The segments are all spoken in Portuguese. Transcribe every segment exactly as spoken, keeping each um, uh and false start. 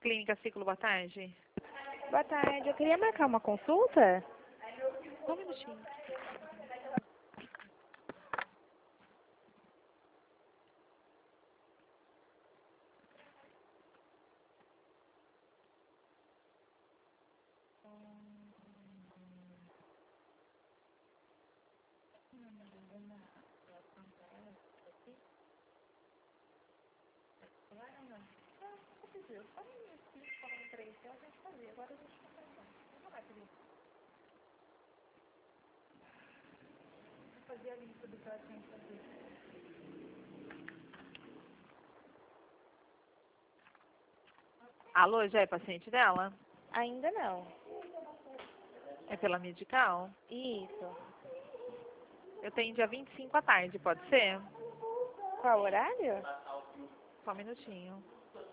Clínica Ciclo, boa tarde. Boa tarde, eu queria marcar uma consulta. Só um minutinho. Alô, já é paciente dela? Ainda não. É pela medical? Isso. Eu tenho dia vinte e cinco à tarde, pode ser? Qual horário? Só um minutinho.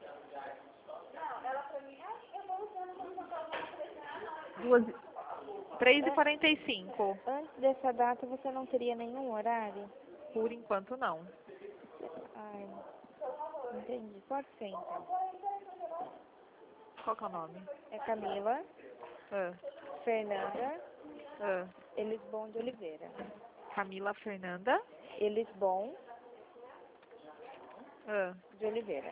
Duas... três e quarenta e cinco. Antes dessa data você não teria nenhum horário? Por enquanto, não. Ai, entendi. Pode ser então. Qual que é o nome? É Camila Ah, Fernanda ah. Elisbon de Oliveira. Camila Fernanda. Elisbon Ah. de Oliveira.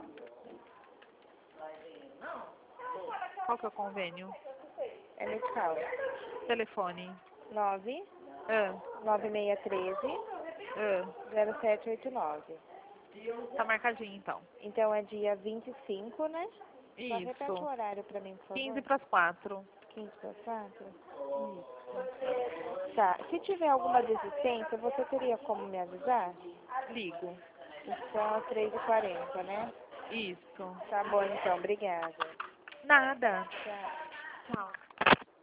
Qual que é o convênio? É medical. Telefone. nove Ah, nove seis um três ah. zero sete oito nove. Tá marcadinho, então. Então é dia vinte e cinco, né? Só repete o Isso. horário pra mim, por quinze favor. para as quatro. quinze para as quatro? Tá. Se tiver alguma desistência, você teria como me avisar? Ligo. Então, às três e quarenta, né? Isso. Tá bom, então. Obrigada. Nada. Tchau. Tchau.